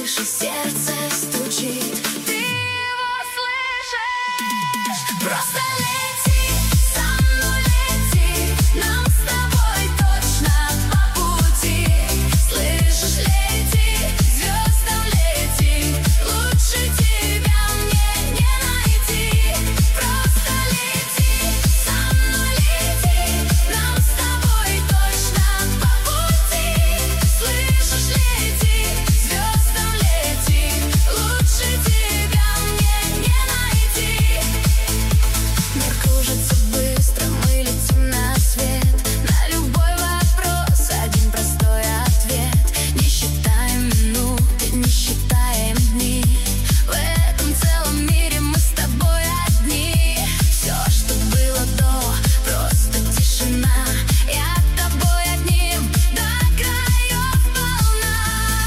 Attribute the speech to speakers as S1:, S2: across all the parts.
S1: крыше сердце стучит. Ты его слышишь? Просто лети, со мной лети, нам с тобой точно по пути. Слышишь, лети, звездам лети, лучше тебя мне не найти. Просто лети, со мной лети, нам с тобой точно по пути. Слышишь, лети, звездам лети, лучше тебя мне не найти. Мир кружится быстро, мы летим на свет. На любой вопрос один простой ответ. Не считаем минуты, не считаем дни. В этом целом мире мы с тобой одни. Все, что было до, просто тишина. Я тобой одним до краев волна.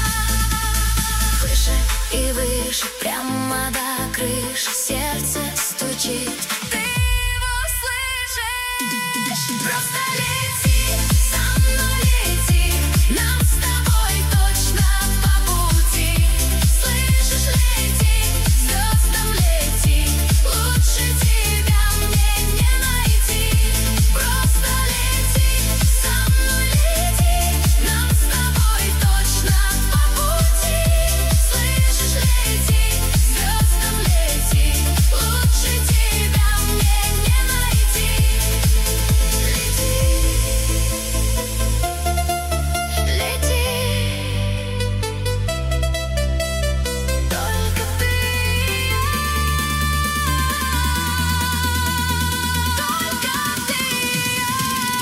S1: Выше и выше, прямо до крыши сердце стучит. Ты его слышишь? Просто лети, со мной лети, нам с тобой точно по пути. Слышишь, лети, звездам лети, лучше тебя мне не найти. Просто лети, со мной лети, нам с тобой точно по пути. Слышишь, лети, звездам лети, лучше тебя мне не найти. Лети, только ты и я, только ты и я.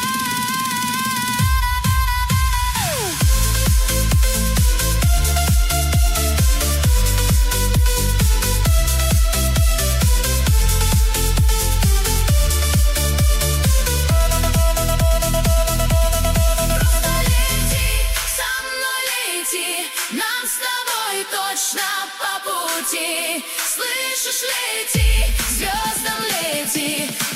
S1: Просто лети, со мной лети, нам с тобой точно по пути. Слышишь, лети, звездам лети,